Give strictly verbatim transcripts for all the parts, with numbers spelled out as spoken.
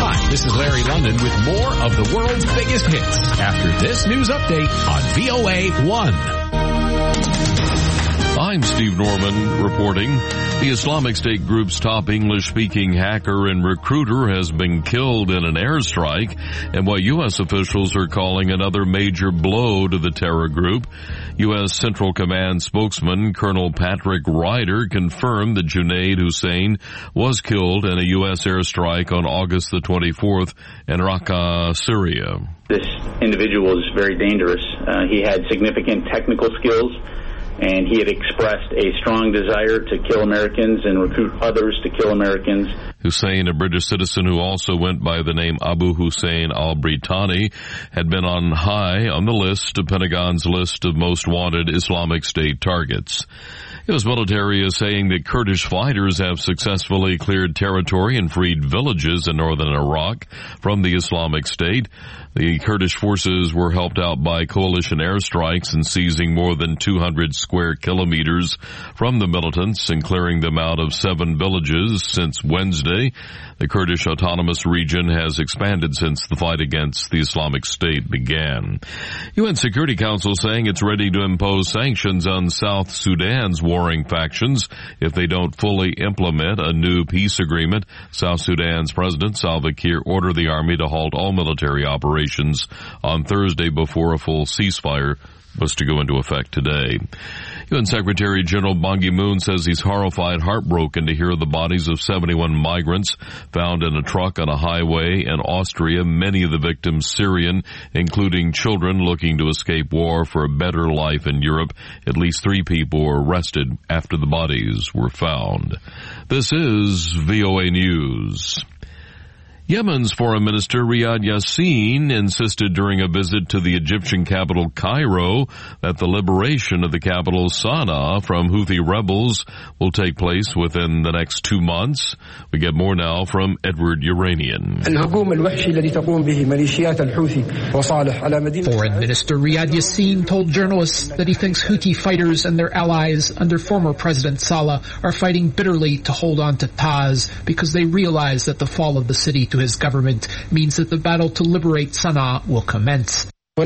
Hi, this is Larry London with more of the world's biggest hits after this news update on V O A one. I'm Steve Norman reporting. The Islamic State group's top English-speaking hacker and recruiter has been killed in an airstrike and what U S officials are calling another major blow to the terror group. U S Central Command spokesman Colonel Patrick Ryder confirmed that Junaid Hussein was killed in a U S airstrike on August the twenty-fourth in Raqqa, Syria. This individual is very dangerous. Uh, he had significant technical skills, and he had expressed a strong desire to kill Americans and recruit others to kill Americans. Hussein, a British citizen who also went by the name Abu Hussein al-Britani, had been on high on the list of Pentagon's list of most wanted Islamic State targets. U S military is saying that Kurdish fighters have successfully cleared territory and freed villages in northern Iraq from the Islamic State. The Kurdish forces were helped out by coalition airstrikes in seizing more than two hundred square kilometers from the militants and clearing them out of seven villages since Wednesday. The Kurdish Autonomous Region has expanded since the fight against the Islamic State began. U N Security Council saying it's ready to impose sanctions on South Sudan's warring factions if they don't fully implement a new peace agreement. South Sudan's President Salva Kiir ordered the army to halt all military operations on Thursday before a full ceasefire was to go into effect today. U N Secretary General Ban Ki-moon says he's horrified, heartbroken to hear the bodies of seventy-one migrants found in a truck on a highway in Austria, many of the victims Syrian, including children looking to escape war for a better life in Europe. At least three people were arrested after the bodies were found. This is V O A News. Yemen's Foreign Minister Riyad Yassin insisted during a visit to the Egyptian capital Cairo that the liberation of the capital Sana'a from Houthi rebels will take place within the next two months. We get more now from Edward Uranian. Foreign Minister Riyad Yassin told journalists that he thinks Houthi fighters and their allies under former President Saleh are fighting bitterly to hold on to Taz because they realize that the fall of the city to his government means that the battle to liberate Sana'a will commence.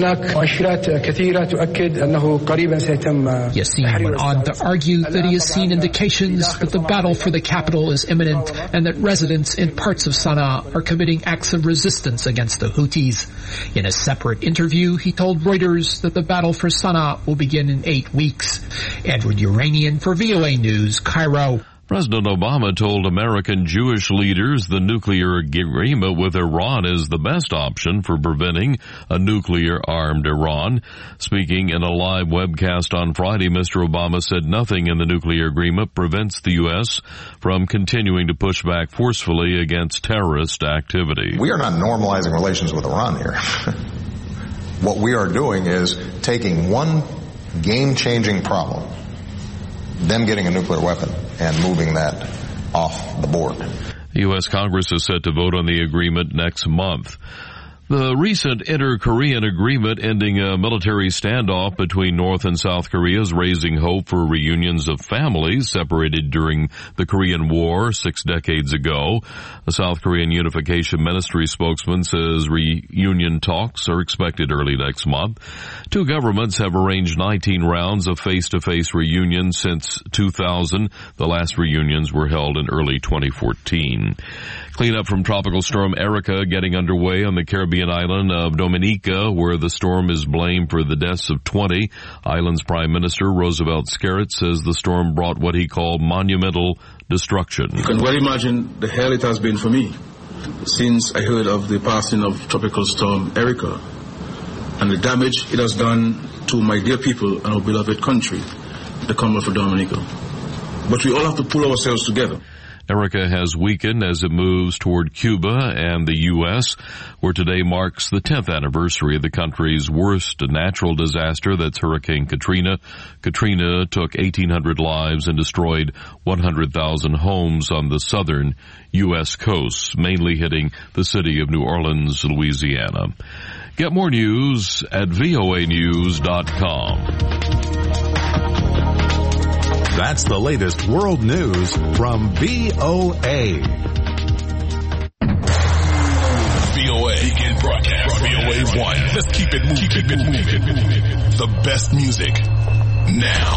Yassin went on to argue that he has seen indications that the battle for the capital is imminent and that residents in parts of Sana'a are committing acts of resistance against the Houthis. In a separate interview, he told Reuters that the battle for Sana'a will begin in eight weeks. Edward Uranian for V O A News, Cairo. President Obama told American Jewish leaders the nuclear agreement with Iran is the best option for preventing a nuclear-armed Iran. Speaking in a live webcast on Friday, Mister Obama said nothing in the nuclear agreement prevents the U S from continuing to push back forcefully against terrorist activity. We are not normalizing relations with Iran here. What we are doing is taking one game-changing problem, them getting a nuclear weapon, and moving that off the board. The U S Congress is set to vote on the agreement next month. The recent inter-Korean agreement ending a military standoff between North and South Korea is raising hope for reunions of families separated during the Korean War six decades ago. The South Korean Unification Ministry spokesman says reunion talks are expected early next month. Two governments have arranged nineteen rounds of face-to-face reunions since two thousand. The last reunions were held in early twenty fourteen. Cleanup from Tropical Storm Erica getting underway on the Caribbean island of Dominica, where the storm is blamed for the deaths of twenty. Island's Prime Minister Roosevelt Skerrit says the storm brought what he called monumental destruction. You can well imagine the hell it has been for me since I heard of the passing of Tropical Storm Erica and the damage it has done to my dear people and our beloved country, the Commonwealth of Dominica. But we all have to pull ourselves together. Erica has weakened as it moves toward Cuba and the U S, where today marks the tenth anniversary of the country's worst natural disaster. That's Hurricane Katrina. Katrina took eighteen hundred lives and destroyed one hundred thousand homes on the southern U S coast, mainly hitting the city of New Orleans, Louisiana. Get more news at V O A news dot com. That's the latest world news from V O A. Broadcast V O A one. Let's keep it moving. Keep it moving. The best music now.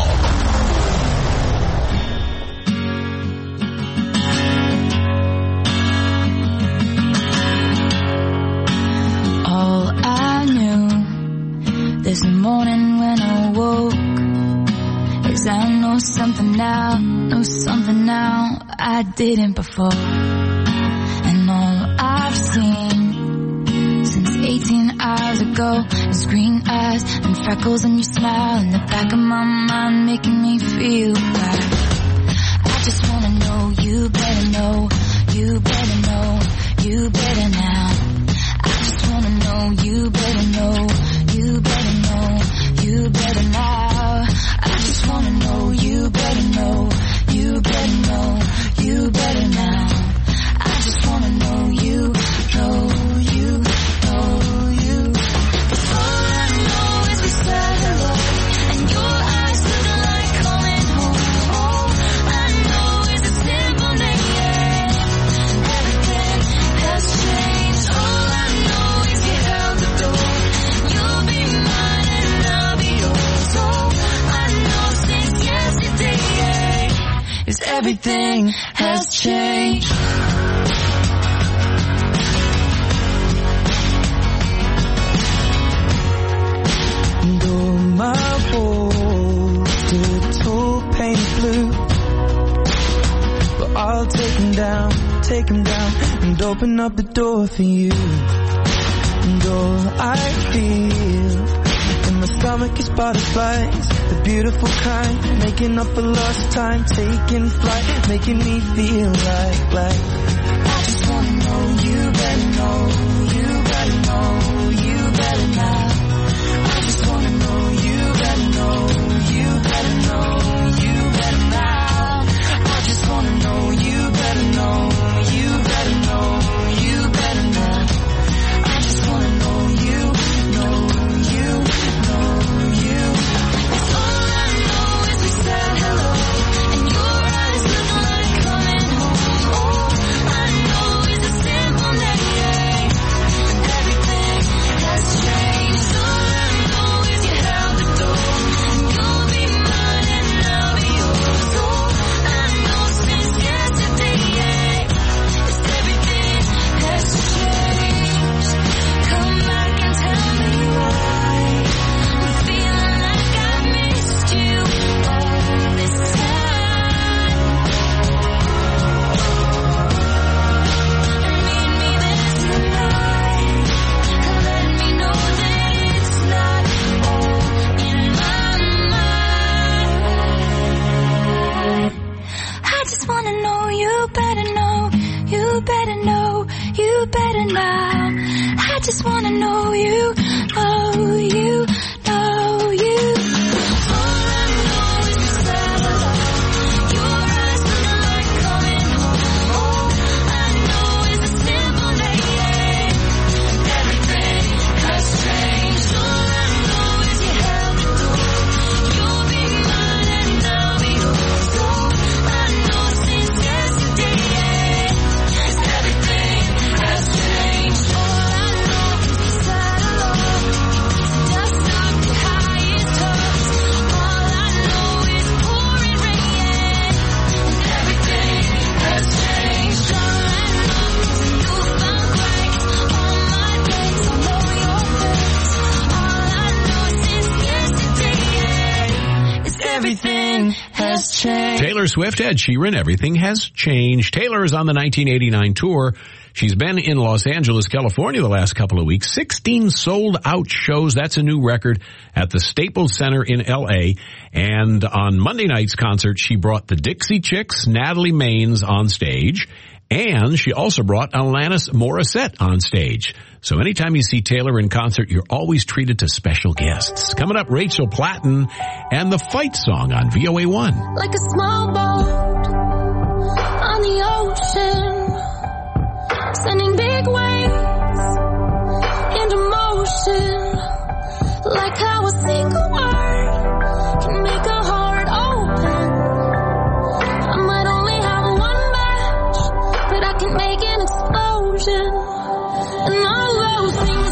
All I knew this morning when I woke is I know something now, know something now I didn't before. And all I've seen since eighteen hours ago is green eyes and freckles and your smile in the back of my mind making me feel like I just wanna know you better know, you better know, you better now. I just wanna know you better know, you better know, you better now. I just wanna know you better know, you better know, you better now. I just wanna know you, know you, know you. 'Cause all I know is we said hello, and your eyes look like coming home. All I know is a simple name. Everything has changed. All I know is you held the door. You'll be mine and I'll be yours. All I know since yesterday is everything has changed. My walls stood tall, paint blue, but I'll take them down, take them down, and open up the door for you. And all I feel in my stomach is butterflies, the beautiful kind, making up for lost time, taking flight, making me feel like, like I just wanna know you better know, you better know, you better now. I just wanna know you better know, you better know, you better now. I just wanna know you better know, you better know, you better now. I just wanna know you, know you, know you. 'Cause all I know is we said hello, and your eyes look like coming home. All I know is a simple name, and everything has changed. All I know is you held the door. You'll be mine and I'll be yours. All I know since yesterday is everything has changed. Come back and tell me why I'm feeling like I missed you all this time. Meet me there tonight. Let me know that it's not all in my mind. I just wanna know you better know, you better know, you better now. I just wanna know you, know you, know you. All I know is you said hello. Your eyes look like coming home. All I know is a simple name. Everything has changed. All I know is you held the door. You'll be mine and I'll be yours. All I know since yesterday is everything has changed. All I know is we said hello. Just took the highest hopes. All I know is pouring rain, and everything has changed. All I know is you found grace on my days. I know your face. All I know since yesterday is everything has changed. Taylor Swift, Ed Sheeran, everything has changed. Taylor is on the nineteen eighty-nine tour. She's been in Los Angeles, California the last couple of weeks. sixteen sold out shows. That's a new record at the Staples Center in L A. And on Monday night's concert, she brought the Dixie Chicks, Natalie Maines on stage. And she also brought Alanis Morissette on stage. So anytime you see Taylor in concert, you're always treated to special guests. Coming up, Rachel Platten and the Fight Song on V O A one. Like a small boat on the ocean, sending big waves into motion. Like how a single word can make a heart open. I might only have one match, but I can make an explosion. And all those things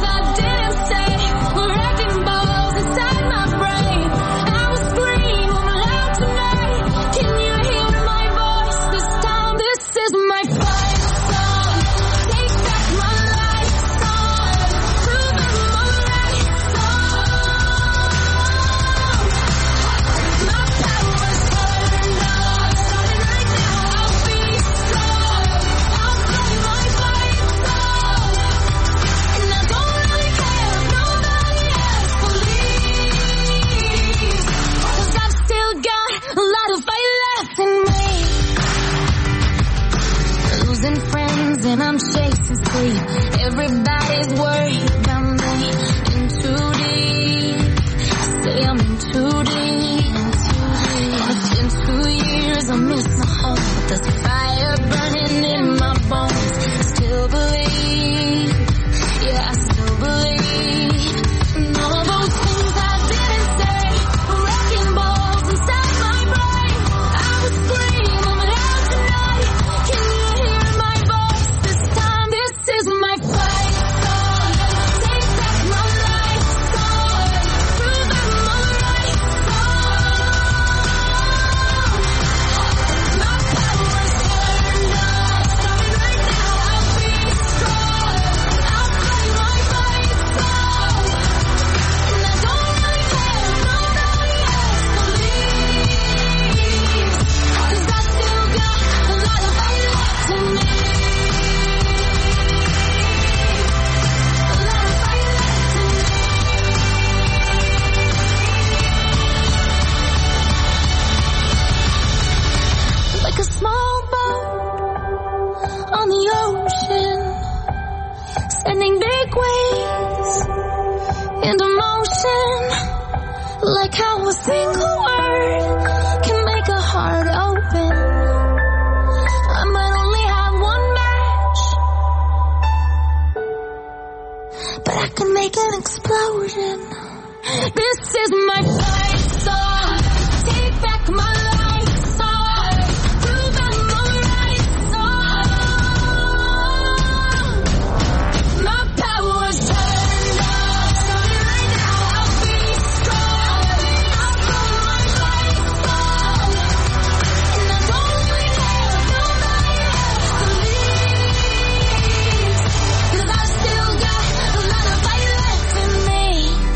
sleep. Everybody's worried about me. In too deep. I say I'm in too deep. It's been two years, I miss my home. But there's fire burning in my bones. Still believe. Yeah, I still believe. And all those things I didn't say. Wrecking balls inside my brain. I was screaming, but out tonight. Can you hear my voice this time? This is my fight song. Take back my life song. Prove I'm alright song. My power's turned on. Starting right now, I'll be strong. I'll play my fight song. And I don't really care if nobody else believes. 'Cause I still got a lot of fight left in me. A lot of fight left in me. Like a small boat on the ocean, sending big waves into motion. Like how a single word can make a heart open. I might only have one match, but I can make an explosion. This is my fight song. Take back my life song. Prove I'm alright song. My power's turned on. Starting right now, I'll be strong. I'll play my fight song. And I don't really care if nobody else believes. 'Cause I still got a lot of fight left in me.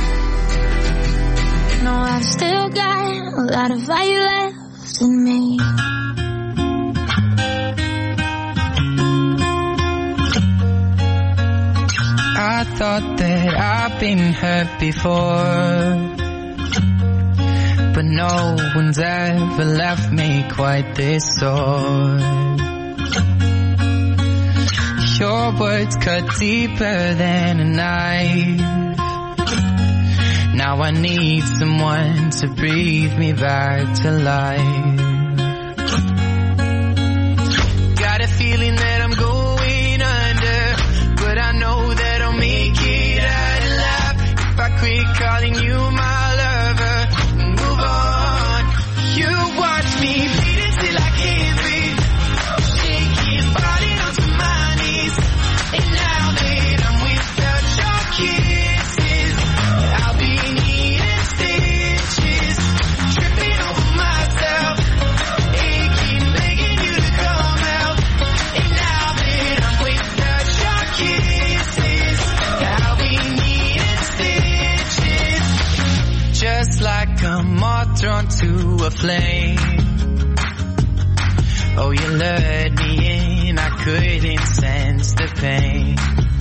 No, I've still got a lot of fight left in me. I thought that I've been hurt before, but no one's ever left me quite this sore. Your words cut deeper than a knife. Now I need someone to breathe me back to life. Got a feeling that I'm going under, but I know that I'll make it out alive if I quit calling you my lover and move on. You watch me bleed until I can't breathe, shaking, falling onto my knees. And now that I'm without your kisses, I'll be needing stitches, tripping over myself, aching, begging you to come out. And now that I'm without your kisses, I'll be needing stitches. Just like a moth drawn to a flame. Oh, you lured me in, I couldn't sense the pain.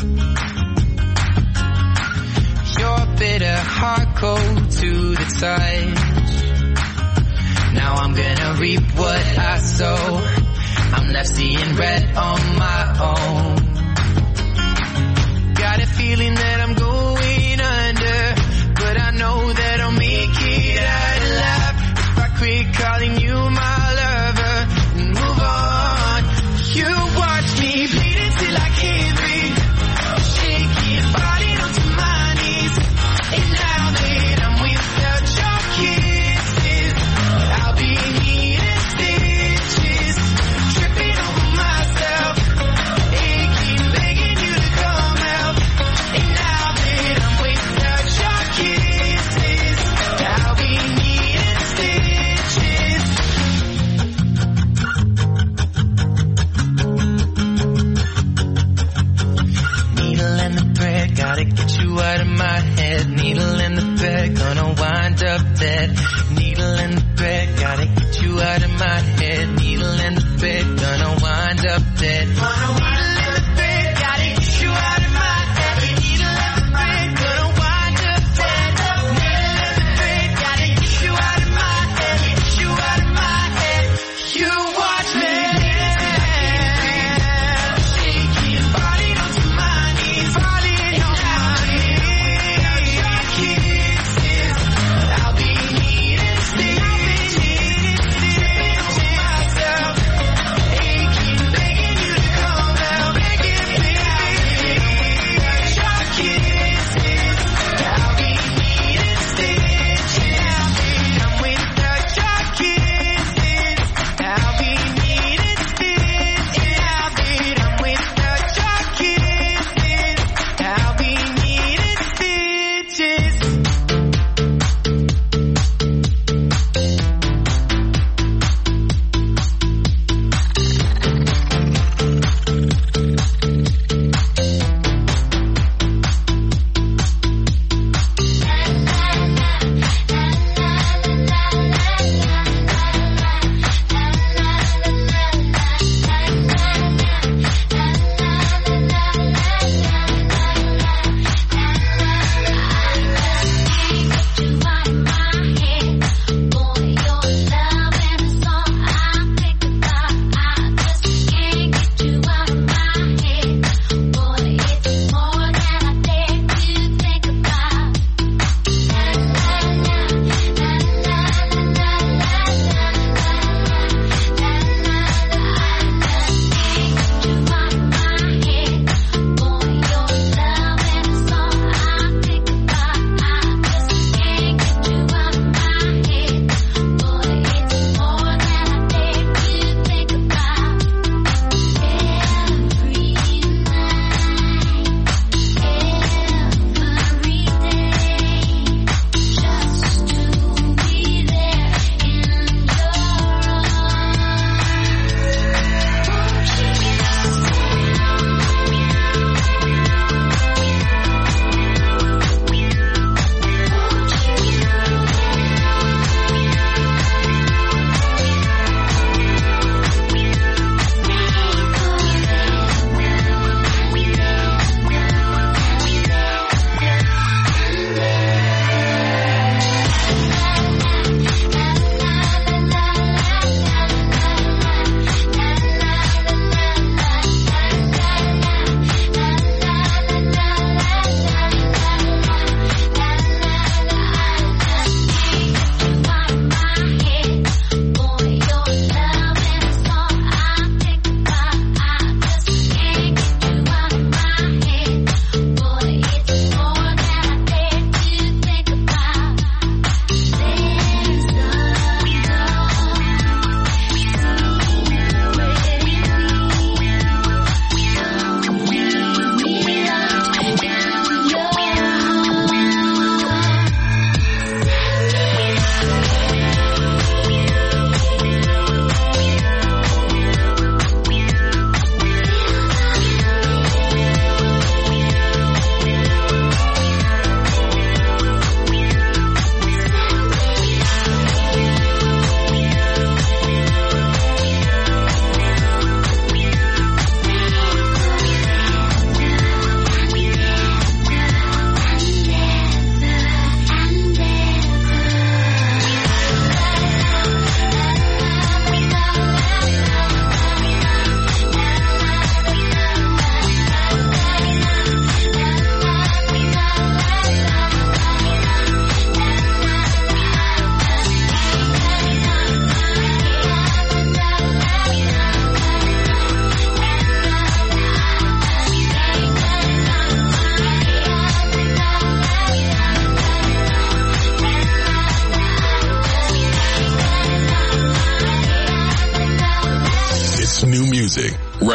Your bitter heart cold to the touch. Now I'm gonna reap what I sow. I'm left seeing red on my own. Got a feeling that I'm going under, but I know that I'll make it out alive if I quit calling you my lover and move on. You watch me bleed until I can't breathe, shaking, falling onto my knees. And now that I'm without your kisses, I'll be needing stitches, tripping over myself, aching, begging you to come out. And now that I'm without your kisses, I'll be needing stitches. Needle and the thread, gotta get you out of my head. Needle and the thread, gonna wind up dead. Needle and the thread, gotta get you out of my head. Needle and the thread, gonna wind up dead. Needle and the thread, gotta get you out of my head. Needle and the thread, gonna wind up dead. Needle and the thread, gotta get you out of my head. Get you out of my head. You watch me, shaking, falling onto my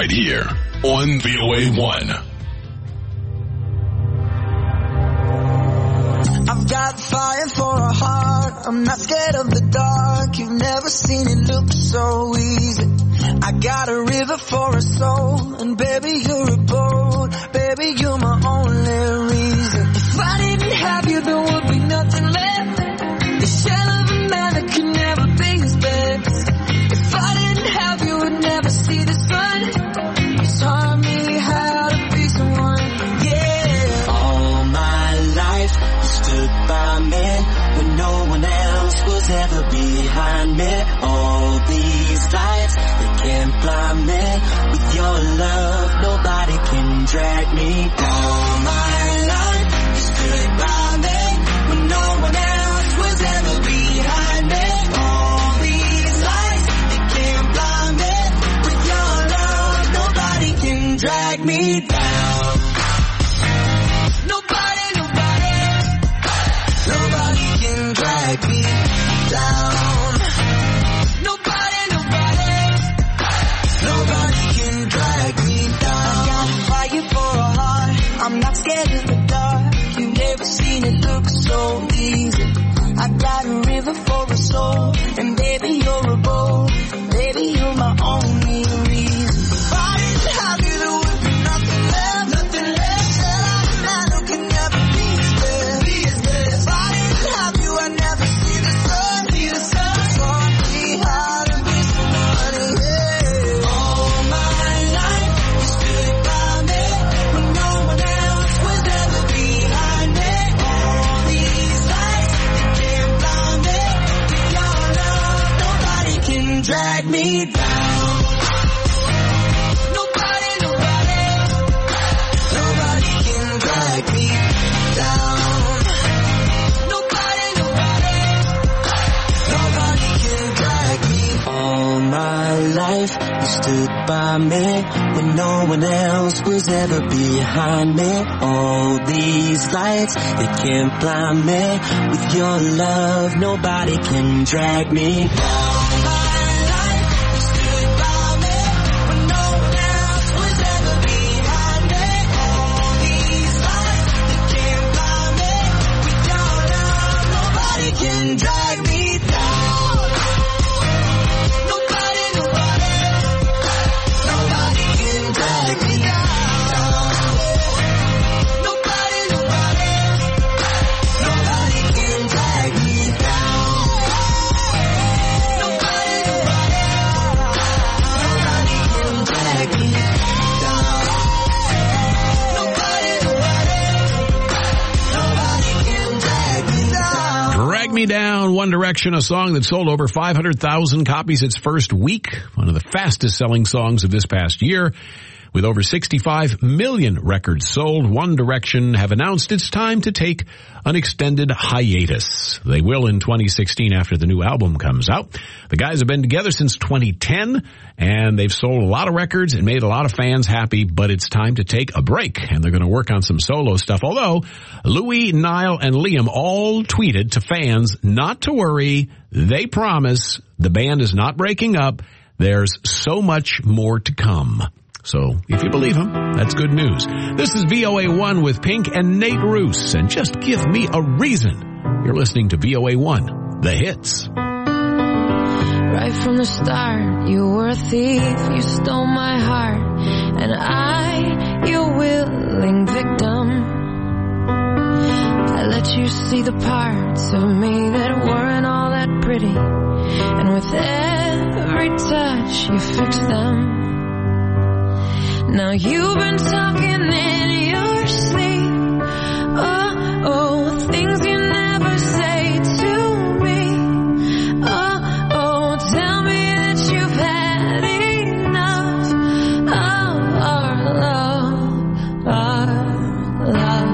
right here on V O A one. I've got fire for a heart. I'm not scared of the dark. You've never seen it look so easy. I got a river for a soul, and baby you're a boat. Baby you're my only reason. If I didn't have you, there would be nothing left. The shell of a man that could never be his best. If I didn't have you, would never see the sun. You taught me how to be someone. Yeah. All my life you stood by me when no one else was ever behind me. All these lights, they can't blind me. With your love, nobody can drag me down. All my life you stood by me when no one else was ever behind me. All these lights, they can't blind me. With your love, nobody can drag me down. Nobody, nobody, nobody can drag me down. Nobody, nobody, nobody can drag me down. I got fire for a heart. I'm not scared of the dark. You've never seen it look so easy. I got a river for a soul, and baby you're a boat. Baby you're my only reason. If I didn't have you, there would be nothing left, nothing left. Said I'm a man who can never be his best, be his best. If I didn't have you, I'd never see the sun, see the sun. Taught me how to be somebody. Yeah. All my life you stood by me when no one else was ever behind me. All these lights, they can't blind me. With your love, nobody can drag me down. Nobody, nobody, nobody can drag me down. Nobody, nobody, nobody can drag me. All my life you stood by me when no one else was ever behind me. All these lights, they can't blind me. With your love, nobody can drag me down. Can drag me down. Nobody, nobody, nobody can drag me down. Nobody, nobody, nobody can drag me down. Nobody, nobody, nobody can drag me down. Nobody, nobody, nobody can drag me down. Drag Me Down, One Direction, a song that sold over five hundred thousand copies its first week. One of the fastest selling songs of this past year. With over sixty-five million records sold, One Direction have announced it's time to take an extended hiatus. They will in twenty sixteen after the new album comes out. The guys have been together since twenty ten, and they've sold a lot of records and made a lot of fans happy, but it's time to take a break, and they're going to work on some solo stuff. Although, Louis, Niall, and Liam all tweeted to fans not to worry. They promise the band is not breaking up. There's so much more to come. So, if you believe him, that's good news. This is V O A one with Pink and Nate Roos, and just give me a reason. You're listening to V O A one, the hits. Right from the start, you were a thief, you stole my heart, and I, your willing victim. I let you see the parts of me that weren't all that pretty, and with every touch, you fixed them. Now you've been talking in your sleep. Oh, oh, things you never say to me. Oh, oh, tell me that you've had enough of our love, our love.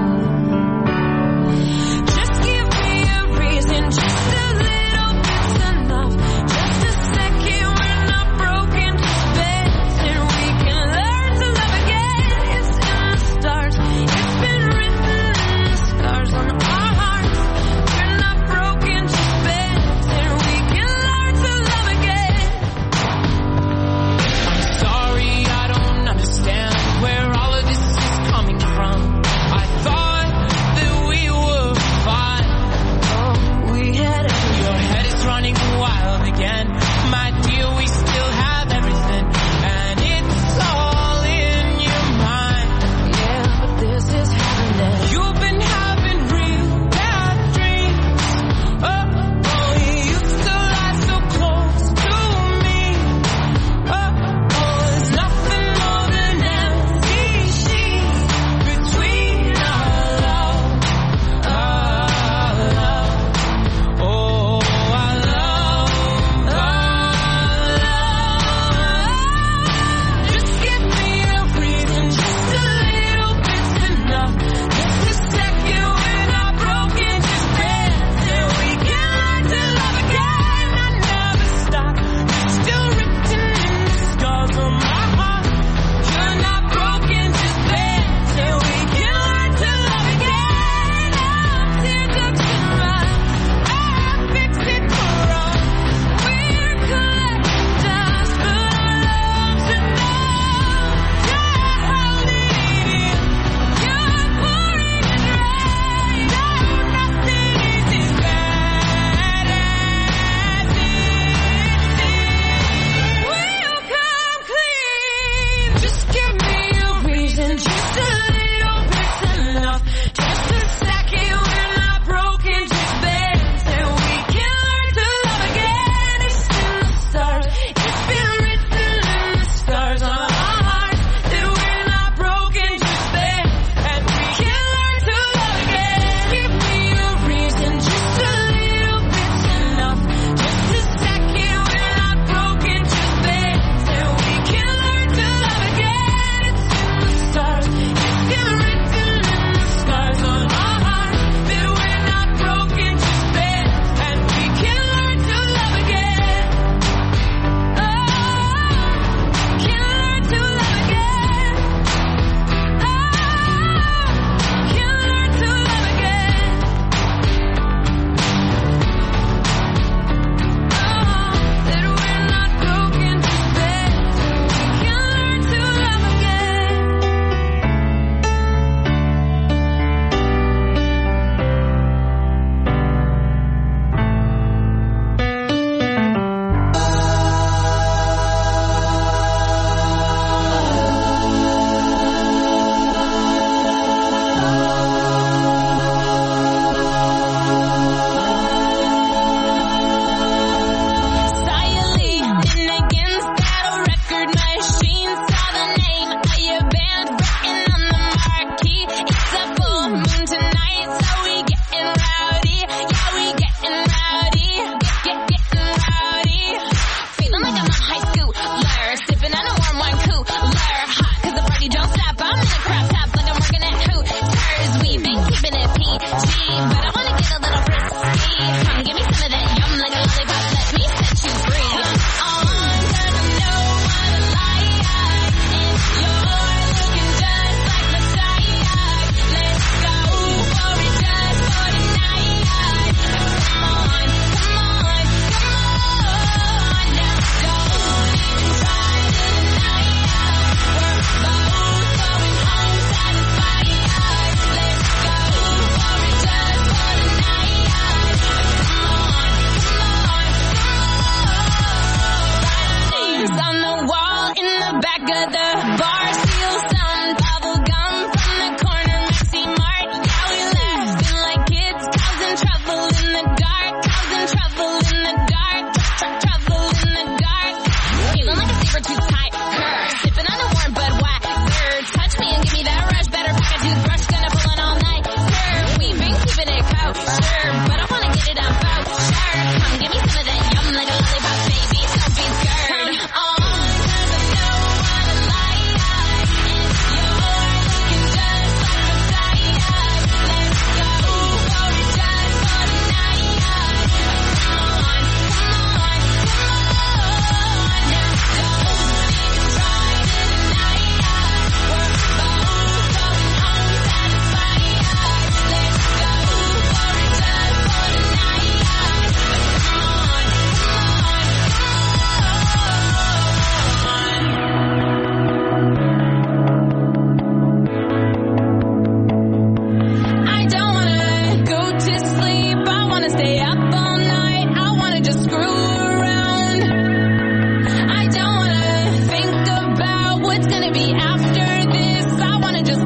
Just give me a reason, just a little bit's enough. Just a second, we're not broken to bits, and we can learn to love again. It's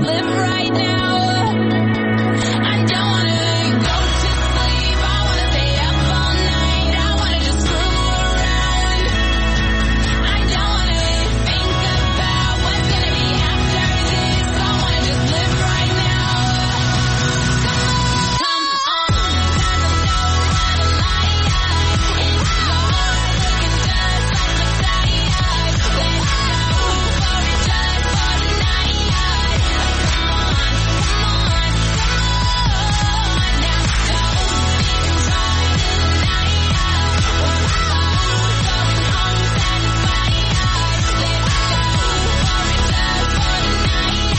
live right now. I don't wanna go to sleep. I wanna stay up all night. I wanna just screw around. I don't wanna think about what's gonna be after this. I wanna just live right now. Come on, come on, 'cause I know how to lie. It's hard looking just like Messiah. Let's go for it just for the night. Come on, come on, come on. Now don't even try to deny it. We're both going home satisfied. Let's go for it just for the night.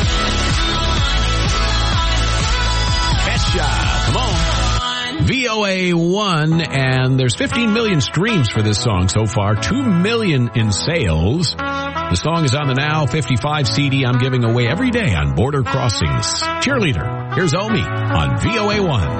Kesha, come on. V O A one, and there's fifteen million streams for this song so far, two million in sales. The song is on the Now fifty-five C D I'm giving away every day on Border Crossings. Cheerleader, here's Omi on V O A one.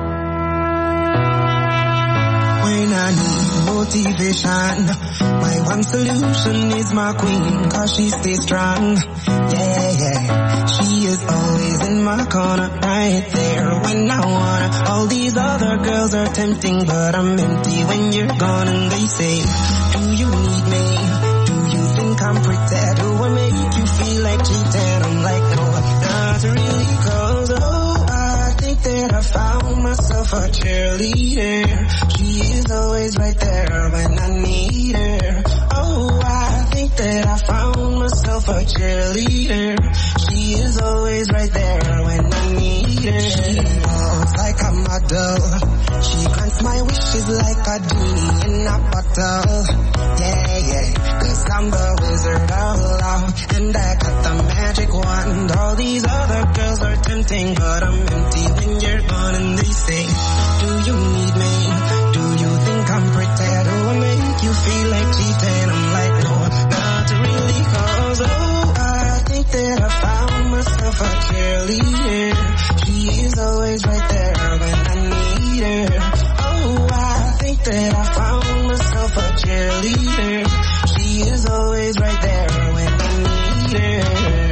When I need motivation, my one solution is my queen, cause she stays strong. Yeah, yeah, she is always in my corner, right there when I wanna. All these other girls are tempting, but I'm empty when you're gone. And they say, do you need me? Do you think I'm pretty? Do I make you feel like cheating? I'm like, no, not really, cause oh, I think that I found myself a cheerleader. She is always right there when I need her. Oh, I think that I found myself a cheerleader. She is always right there when I need her. She walks like a model. She grants my wishes like a genie in a bottle. Yeah, yeah, cause I'm the wizard of love, and I got the magic wand. All these other girls are tempting, but I'm empty when you're gone. And they say, do you need me? Do you think I'm pretty? Do I make you feel like cheating? I'm like, no, not really, cause oh, I think that I found myself a cheerleader. She is always right there when I need her. Oh, I think that I found myself a cheerleader. She is always right there when I need her.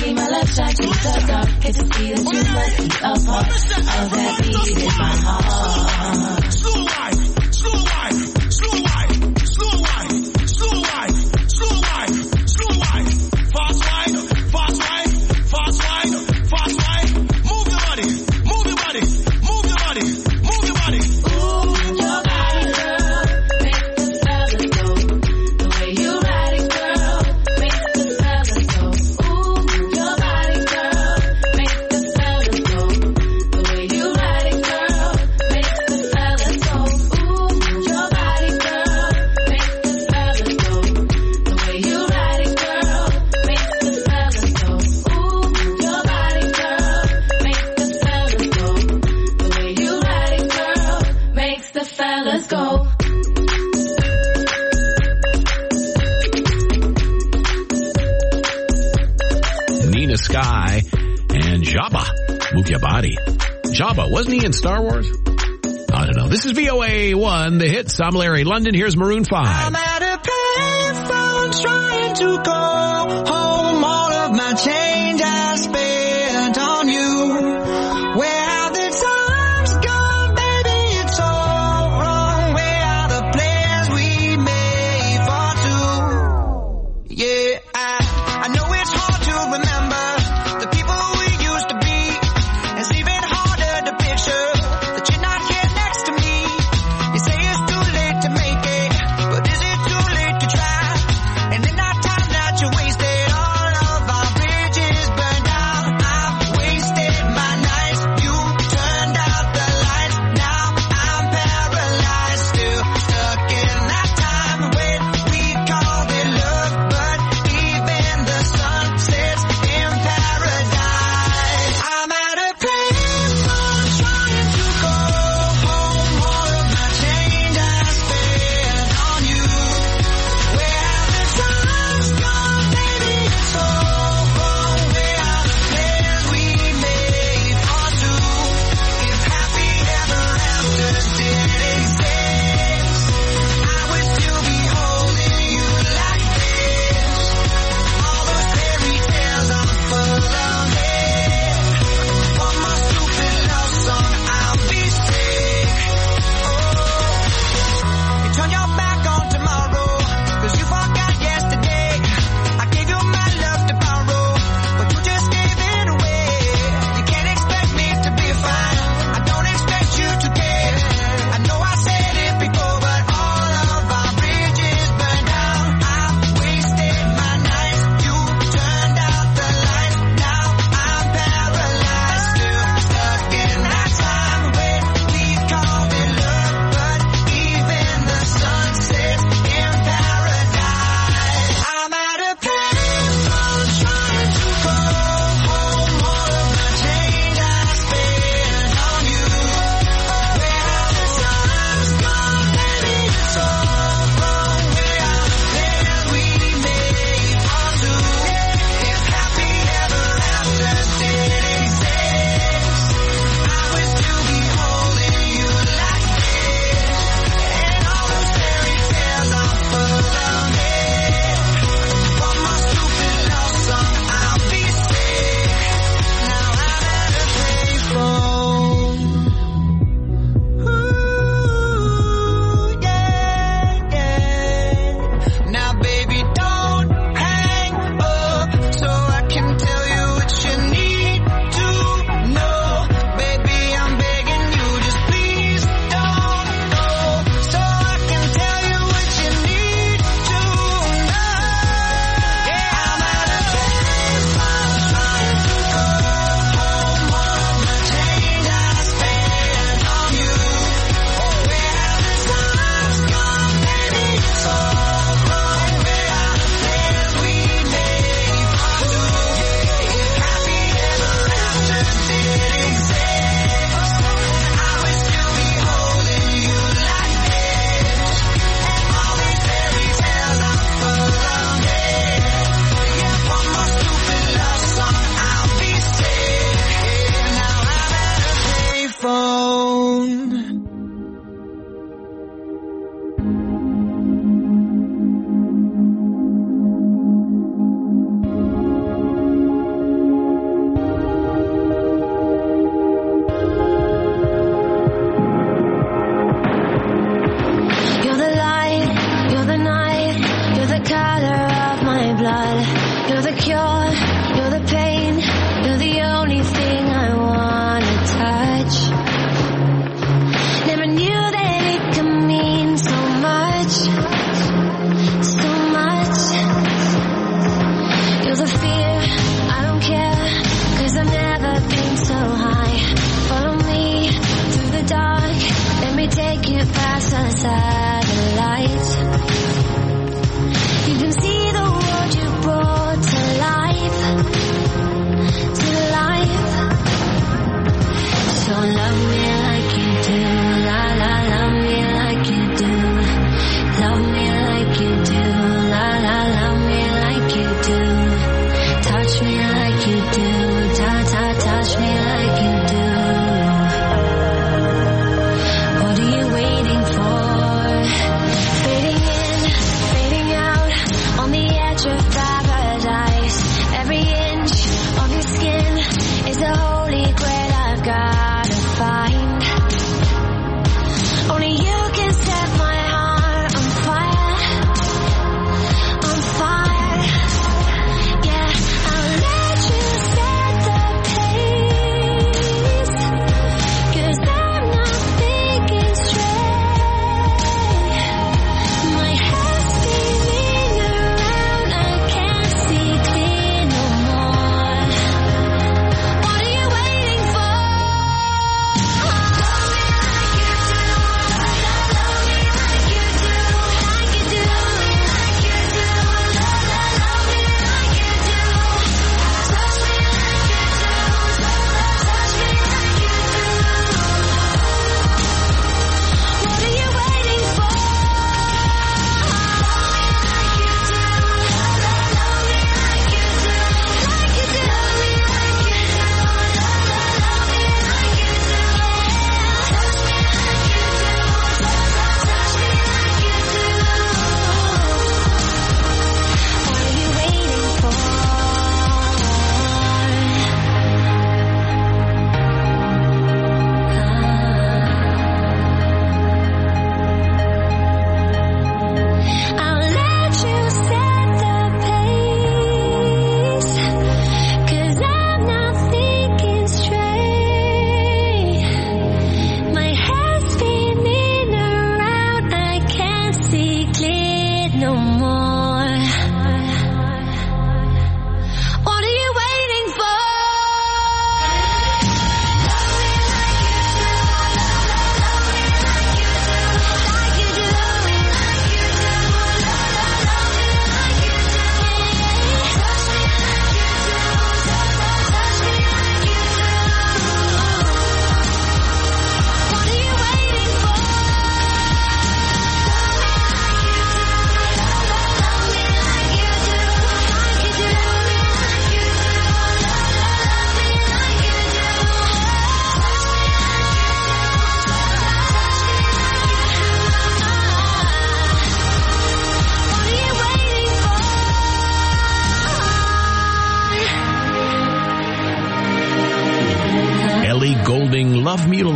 see my love shine through the dark. Hate to see that you must be a part of that beat in my heart. Slow wine, slow wine, slow wine, slow wine, slow wine, slow wine, slow wine. Fast wine, fast wine, fast wine, fast wine. Move your body, move your body, move your body, move your body. Ooh, your body, girl, makes the fellas go. The way you ride it, girl, makes the fellas go. Ooh, your body, girl, makes the fellas go. The way you ride it, girl, makes the fellas go. Ooh, your body, girl, makes the fellas go. The way you ride it, girl, makes the fellas go. Ooh, your body, girl, makes the fellas go. The way you ride it, girl, makes the fellas go. Nina Sky and Jabba. Move your body. Jabba, wasn't he in Star Wars? I don't know. This is V O A one, the hits. I'm Larry London. Here's Maroon five. I'm at a payphone trying to call home. All of my change I spent on you. Where have the times gone, baby? It's all wrong. Where are the plans we made for two? Yeah, I, I know it's hard to remember the people we used to be. It's even harder to picture that you're not here next to me. You say it's too late to make it, but is it too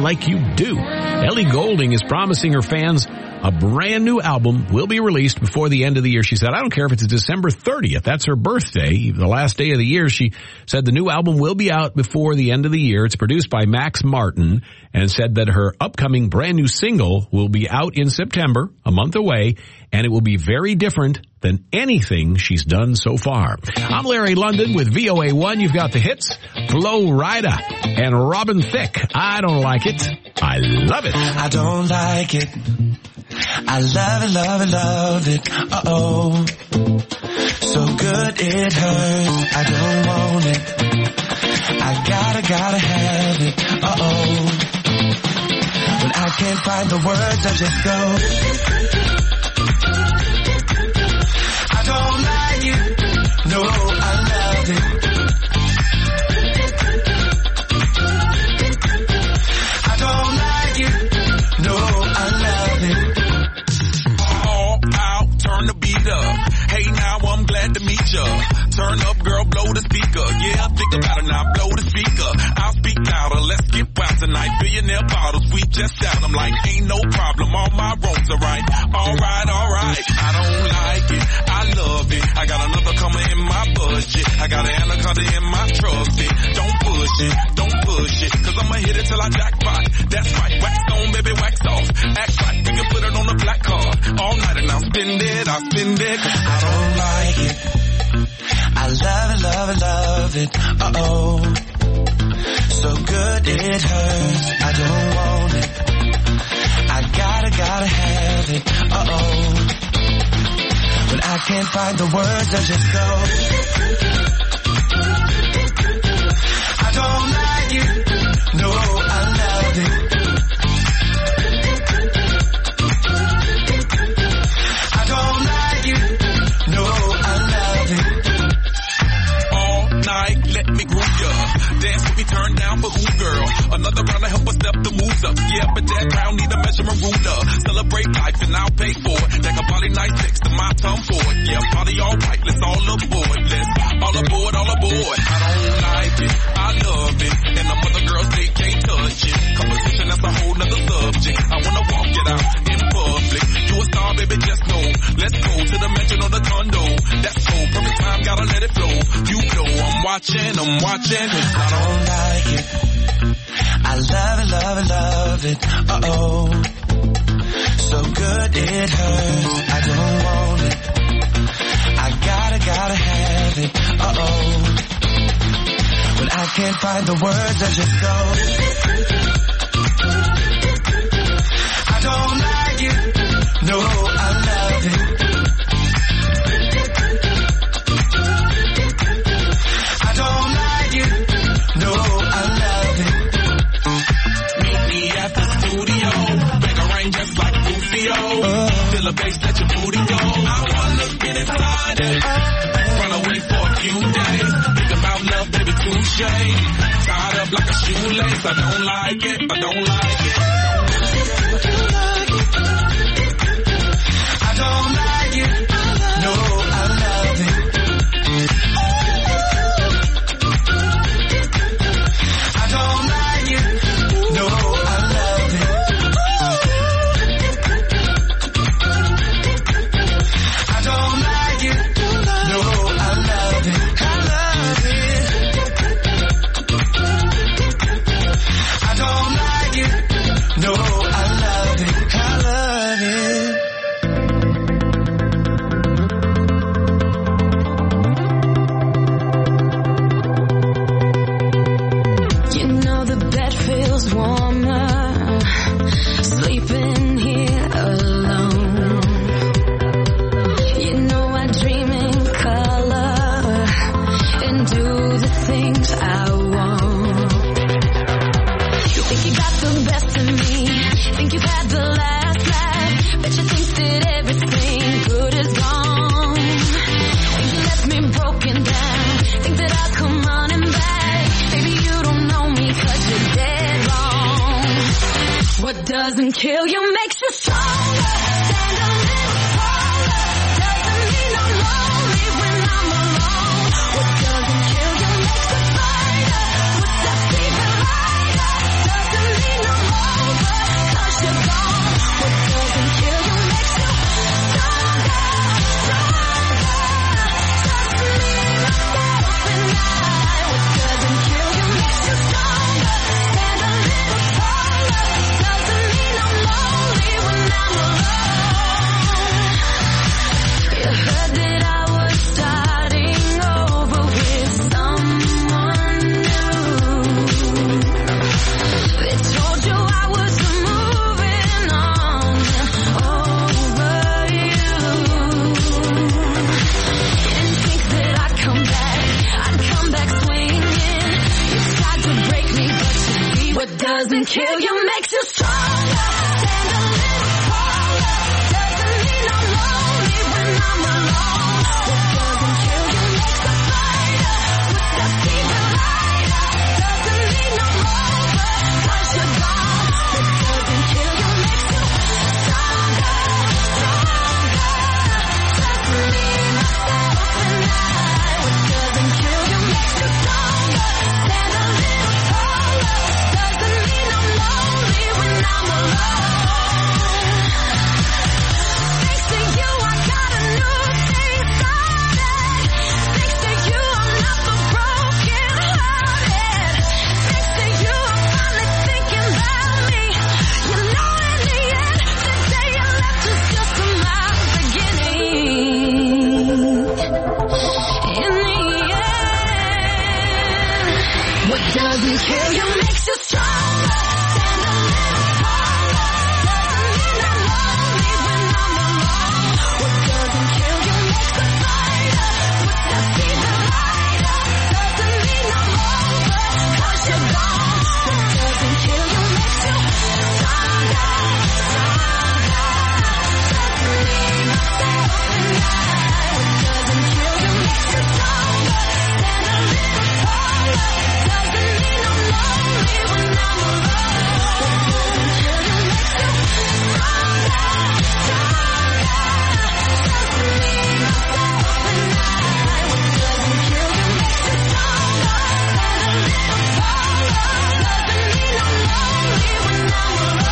like you do. Ellie Goulding is promising her fans a brand new album will be released before the end of the year. She said, I don't care if it's December thirtieth. That's her birthday, the last day of the year. She said the new album will be out before the end of the year. It's produced by Max Martin, and said that her upcoming brand new single will be out in September, a month away, and it will be very different than anything she's done so far. I'm Larry London with V O A one. You've got the hits, Flo Rida and Robin Thicke. I don't like it. I love it. I don't like it. I love it, love it, love it. Uh-oh. So good it hurts. I don't want it. I gotta, gotta have it. Uh-oh. When I can't find the words, I just go. I don't like it. No, I love it. I don't like it. No, I love it. All out, turn the beat up. Hey, now I'm glad to meet ya. Turn up, girl, blow the speaker. Yeah, think about it now, blow the speaker. I'll speak louder, let's get wild tonight. Billionaire bottles, we just out. I'm like, ain't no problem, all my roads are right. Alright, alright, I don't like it, I love it. I got another coming in my budget. I got an anaconda in my trusty. Don't push it, don't push it, cause I'ma hit it till I jackpot. That's right, wax on, baby, wax off. Act right, we can put it on the black card. All night and I'll spend it, I'll spend it. Cause I don't like it. I love it, love it, love it. Uh-oh. So good it hurts. I don't want it. I gotta, gotta have it. Uh-oh. When I can't find the words, I just go. I don't like it. No, I love it. I don't like it. No, I love it. Night, let me groove ya. Dance with me, turn down for who, girl? Another round to help us step the moves up. Yeah, but that round need a measurement ruler. Celebrate life and I'll pay for it. Like a body nice next to my tongue for it. Yeah, party all right, let's all aboard. Let's all aboard, all aboard. I don't like it, I love it. And the other girls, they can't touch it. Competition, that's a whole nother subject. I wanna walk it out in public. You a star, baby, just know. Let's go to the mansion or the condo. That's cool, perfect time, gotta let it flow. You know I'm watching, I'm watching. I don't like it. I love it, love it, love it. Uh-oh. So good it hurts. I don't want it. I gotta, gotta have it. Uh-oh. When I can't find the words, I just go. I don't like it. No, I love it. I don't like it. No, I love it. Meet me at the studio. Make a rain just like Rufio. Uh, Feel the bass that your booty go. I wanna get inside it. Run away for a few days. Think about love, baby, touche. Tied up like a shoelace. I don't like it. I don't like it. I don't like it. No, I love it. I don't like it. No, I love it. I don't like it. No, I love it. I love it. I don't like it. No, I love it. I love it. You know the bed feels warmer, sleeping here alone. You know I dream in color and do the things I want. You think you got the best of me, think you've had the last laugh, bet you think that everything good is gone. Think you left me broken down, think that I'll come running back. Baby, you don't know me 'cause you're dead wrong. What doesn't kill you makes you stronger. Stand a little taller. Doesn't mean I'm lonely when I'm alone. What doesn't kill you makes us fighter. Puts us even lighter. Doesn't mean I'm kill you makes you stronger. Stand a little taller. Doesn't mean I'm lonely when I'm alone. What doesn't kill you makes a fighter. Footsteps even lighter. Doesn't mean I'm over, 'cause you're gone. What doesn't kill you makes you stronger, stronger. Just me, myself, and I. What doesn't kill you makes you stronger. Stand a little taller. Doesn't mean I'm lonely when I'm alone. Thanks to you, I got a new day started. Thanks to you, I'm not so broken hearted. Thanks to you, I'm finally thinking about me. You know, in the end, the day you left was just my beginning. In the end, what doesn't kill you makes you stronger. Stand a little taller. Doesn't mean I'm lonely when I'm alone. What doesn't kill you makes a fighter. Footsteps even lighter. Doesn't mean I'm over, 'cause you're gone. What doesn't kill you makes you stronger, stronger. Just me, myself, and I. What doesn't kill you makes you stronger. Stand a little taller. Doesn't mean I'm lonely when I'm alone. What doesn't kill you makes you stronger, stronger. Just me, myself, and I. What doesn't kill you makes you stronger. Stand a little taller. Doesn't mean I'm lonely when I'm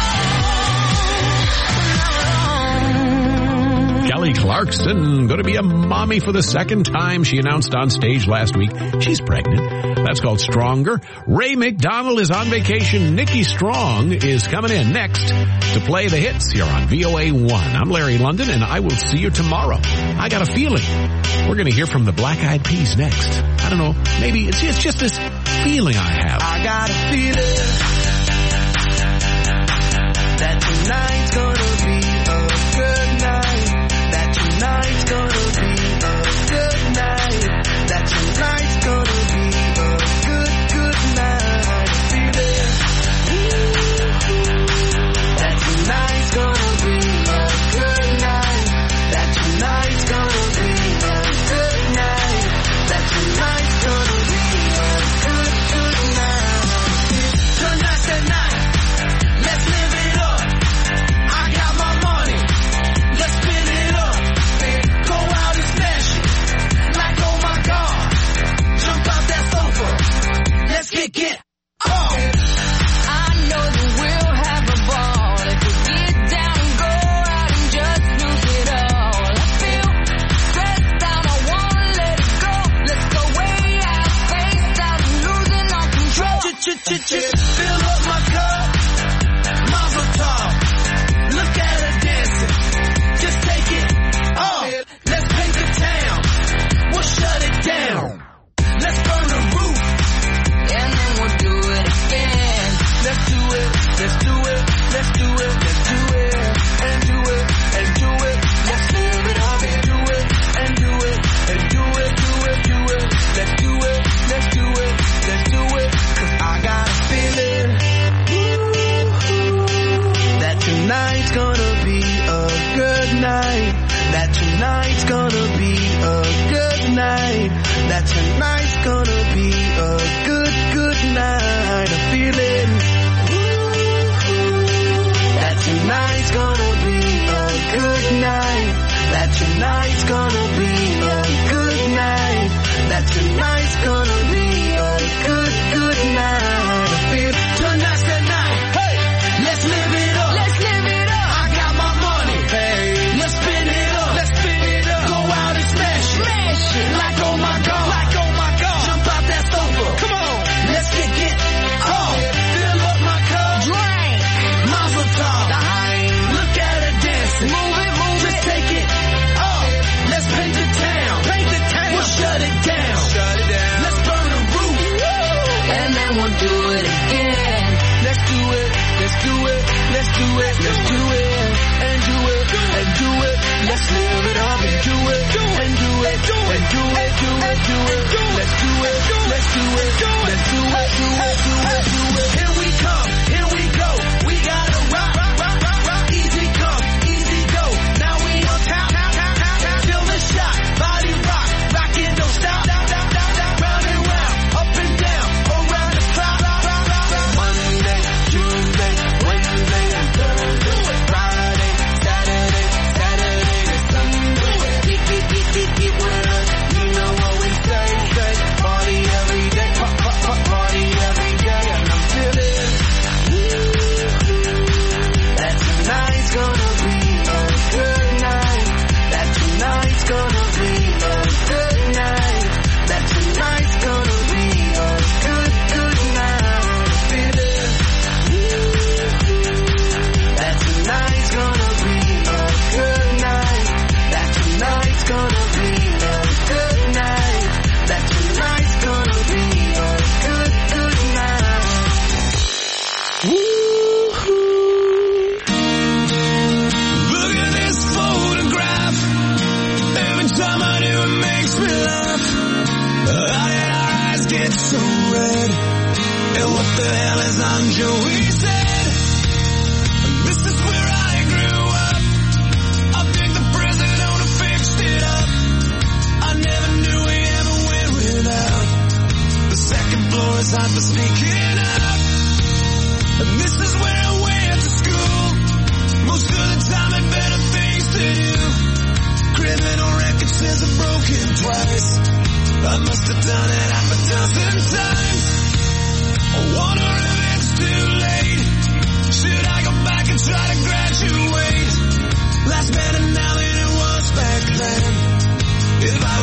alone. Kelly Clarkson, going to be a mommy for the second time. She announced on stage last week she's pregnant. That's called Stronger. Ray McDonald is on vacation. Nikki Strong is coming in next to play the hits here on V O A one. I'm Larry London, and I will see you tomorrow. I got a feeling we're going to hear from the Black Eyed Peas next. I don't know. Maybe it's, it's just this feeling I have. I got a feeling that tonight's gonna be a good night. That tonight's gonna be a good night. That tonight's gonna be a good, good night. I feel it. That tonight's gonna be a good night. That tonight's gonna be a good night. That tonight's gonna be a good, good night. Tonight's the night. Let's live it up. I got my money. Let's spin it up. Go out and smash it. Like, oh my God. Jump out that sofa. Let's kick it off. I know that we'll have a ball if we get down and go out and just lose it all. I feel stressed out, I wanna let it go. Let's go way out, spaced out, and losing all control. Fill up my cup. Mazel tov. Look at her dancing. Just take it off. Let's paint the town. We'll shut it down. Let's burn the roof. And then we'll do it again. Let's do it. Let's do it. Let's do it. Let's do it. And do it. And do it. Let's live it up and do it. And do it. And do it. Do it. Do it. Let's do it. Let's do it. Let's do it. 'Cause I got a feeling that tonight's gonna be a good night. That tonight's gonna be a good night. That tonight's gonna be a good, good night. A feeling that tonight's gonna be a good night. That tonight's gonna be a good night. That tonight's gonna be a good, good night. I feel tonight's the night. Hey, let's live it up. Let's live it up. I got my money. Hey, let's spin it up. Let's spin it up. Go out and smash it. Smash it. Like oh my God. Like oh my God. Jump out that sofa. Come on. Let's kick it off. Fill up my cup. Drink. Mazel tov. Look at her dancing. Move it, move Just it. take it off. Let's paint the town. Paint the town. We'll shut it down. Shut it down. Let's burn the roof. And then we'll do it again. Let's do it. Let's do it. Let's do it. Let's do it. And do it. And do it. Let's live it up and do it. And do it. And do it. Do it. Do it. Let's do it. Let's do it. Let's do it. Do it. Do it. Do it. Here we come. Here we so red. And what the hell is on Joey's head? And this is where I grew up. I think the president owner fixed it up. I never knew we ever went without. The second floor is hot for sneaking up. And this is where I went to school. Most of the time I had better things to do. Criminal record says I'm broken twice. I must have done it half a dozen times. I wonder if it's too late. Should I go back and try to graduate? Life's better now than it was back then. If I